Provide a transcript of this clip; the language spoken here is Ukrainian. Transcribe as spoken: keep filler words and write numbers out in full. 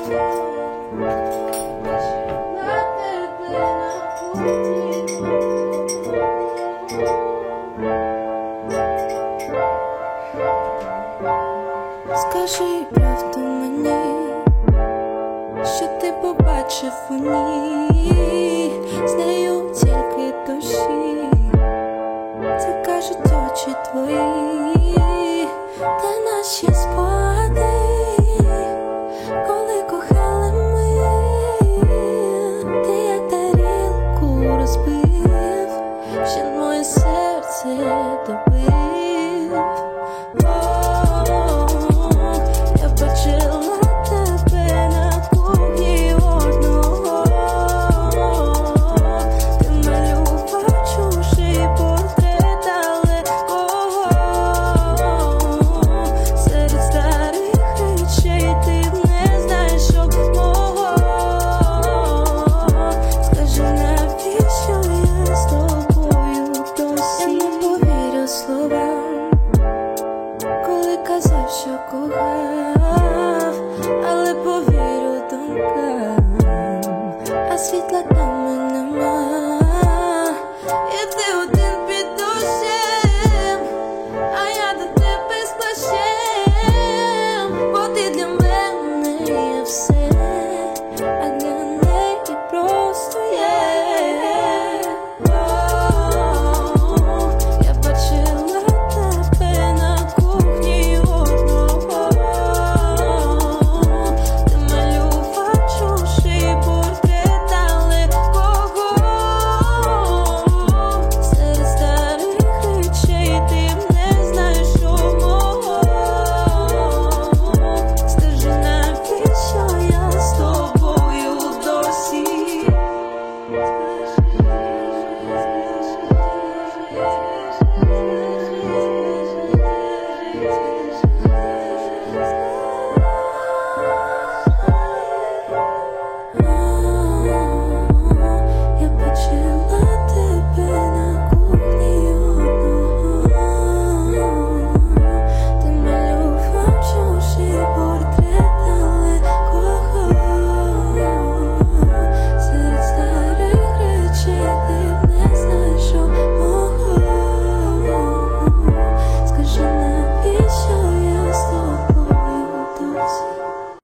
Скажи правду мені, що ти побачив у ній, з нею тільки душі, це кажуть очі твої, де наші спогади, коли кохали ми, ти як тарілку розбив, ще моє серце добив. Казав, що кохав, але повірю думкам, а світла там і нема, і ти один під душем, а я до тебе з плащем, бо ти для мене є все.